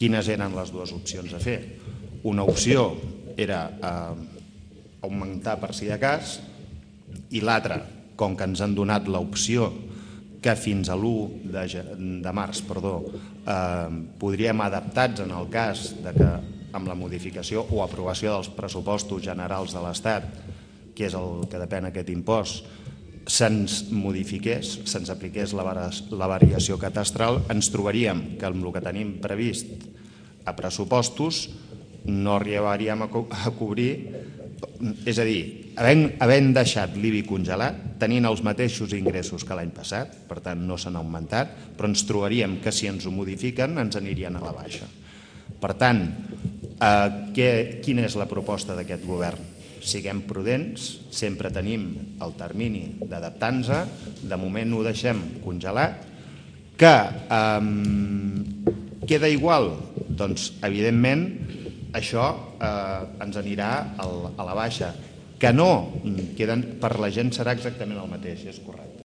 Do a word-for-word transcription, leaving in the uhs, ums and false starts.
Quines eren les dues opcions a fer? Una opció era augmentar per si de cas, i l'altra, com que ens han donat l'opció que fins a l'u de març podríem adaptar-nos en el cas que amb la modificació o aprovació dels pressupostos generals de l'Estat, que és el que depèn aquest impost, se'ns modifiqués, se'ns apliqués la variació catastral, ens trobaríem que amb el que tenim previst a pressupostos no arribaríem a cobrir, és a dir, havent deixat l'I B I congelat, tenint els mateixos ingressos que l'any passat, per tant no s'han augmentat, però ens trobaríem que si ens ho modifiquen ens anirien a la baixa. Per tant, quina és la proposta d'aquest govern? Siguem prudents, sempre tenim el termini d'adaptar-nos, de moment ho deixem congelat. Que queda igual? Doncs, evidentment, això ens anirà a la baixa. Que no, per la gent serà exactament el mateix, és correcte.